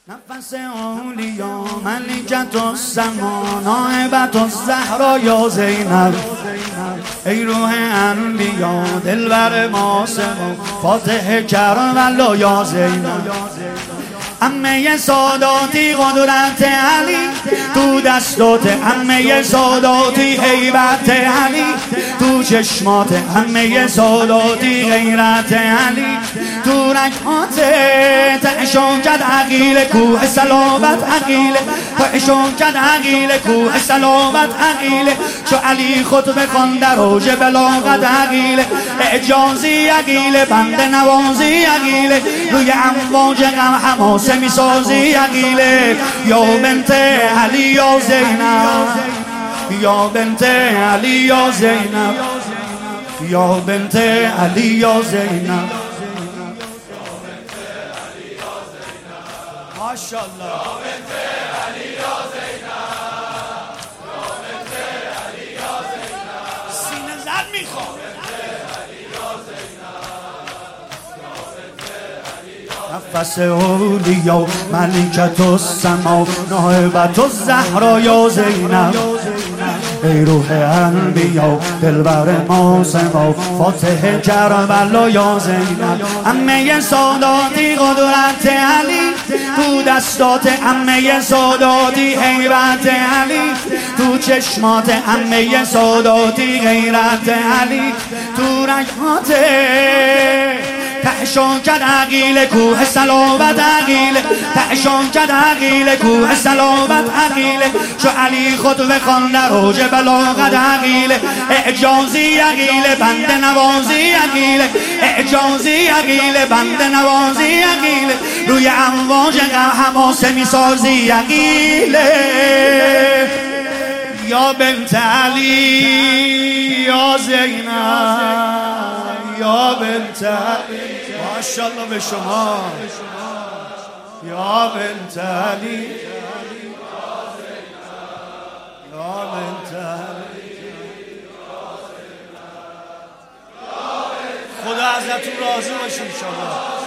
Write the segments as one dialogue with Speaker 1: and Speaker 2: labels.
Speaker 1: نفس اولیا ملکت السما نائبت الزهرا یا زینب ای روح انبیا دلبر ماسم فاتح کربلا یا زینب عمه ساداتی قدرت علی تو دستات عمه ساداتی هیبت علی تو چشمات عمه ساداتی غیرت علی تو رکعات تعشان کد عقیل کوه سلامت عقیله تعشان کد عقیل کوه سلامت عقیله چو علی خطبه خوان در اوج بلاغت عقیله اعجازی عقیله بند نوازی عقیله روی امواج غم حماسه میسازی عقیله یا بنت علی یا زینب یا بنت علی یا زینب یا بنت علی یا زینب ماشاءالله یا بنت علی یا زینب یا بنت علی یا زینب سینه زد میخوام نفس اولیا ملکت السما نائبت الزهرا یا زینب ای روح انبیا دلبر ماسم فاتح کربلا یا زینب عمه ساداتی قدرت علی تو دستات عمه ساداتی هیبت علی تو چشمات عمه ساداتی غیرت علی تو رکعات تعشان کد عقیل کوه سلامت عقیله تعشان کد عقیل کوه سلامت عقیله چو علی خطبه خوان در اوج بلاغت عقیله اعجازی عقیله بند نوازی عقیله اعجازی عقیله بند نوازی عقیله روی امواج غم حماسه میسازی عقیله یا بنت علی یا زینب یا بنت علی ماشاءالله به شما یا بنت علی یا بنت علی خدا ازتون راضی باشه انشاءالله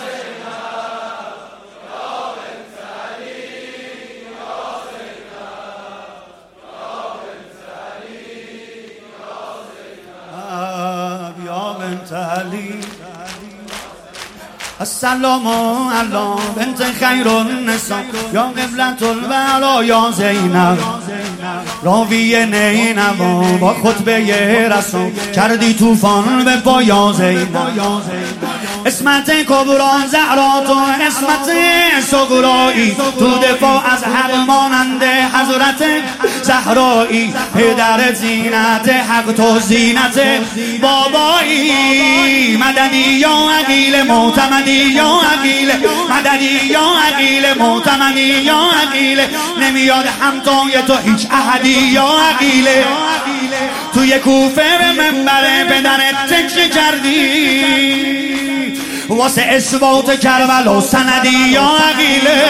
Speaker 1: علی السلام علی بنت خیر النساء یا قبلة الورا یا زینب راوی نینوا با خطبه رسول کردی طوفان به پا یا زینب اسمت کبرا زهرا تو اسمت صغرایی تو دفاع از حق مانند حضرت زهرایی پدر زینت حق تو زینت بابایی مددی یا عقیل معتمدی یا عقیل مددی یا عقیل معتمدی یا عقیل نمیاد همتای تو هیچ احدی یا عقیله توی کوفه به منبر پدرت تکیه کردی واسه اثبات کربلا سندی یا عقیله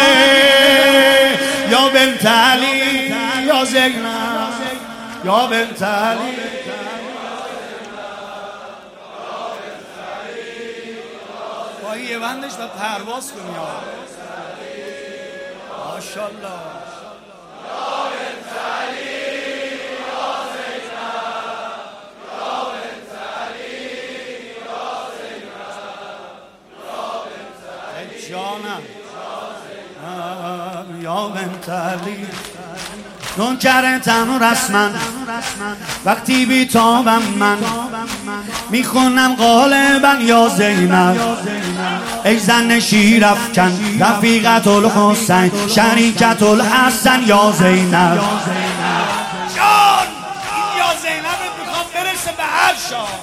Speaker 1: یا بنت علی یا زینب یا بنت علی با یه بندش و پرواز کنی ماشاءالله یا بنت علی یا زینب یا بنت علی یا زینب جانم یا بنت علی نوکرتم رسما وقتی بیتابم من میخونم غالبا یا زینب ای زن شیرافکن رفیقت الحسین شریکت الحسن یا زینب جان یا زینب میخوام برسه به هر شاه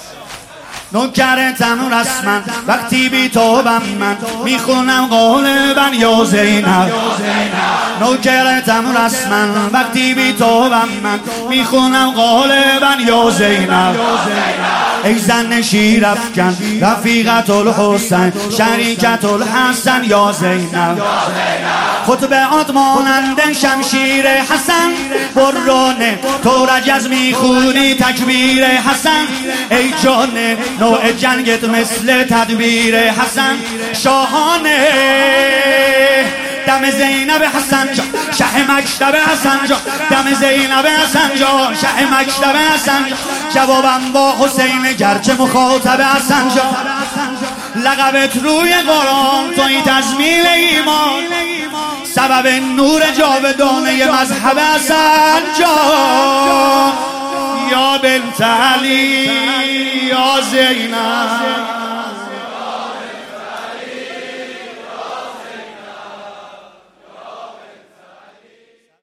Speaker 1: نوکرتم رسما وقتی بیتابم من میخونم غالبا یا زینب نوکرتم رسما وقتی بیتابم من میخونم غالبا یا زینب ای زن شیرافکن رفیقت الحسین شریکت الحسن یا زینب خطبه‌ات مانند شمشیر حسن برانه تو رجز میخونی تکبیر حسن ای جان نوع جنگت مثل تدبیر حسن شاهانه دم زینب حسن جان شه مکتب حسن جان دم زینب حسن جان شه مکتب حسن جان جوابم با حسین گرچه مخاطب حسن جان لقبت روی قرآن توی تزمیل ایمان سبب نور جاودانه مذهب حسن جان یا بنت علی یا زینب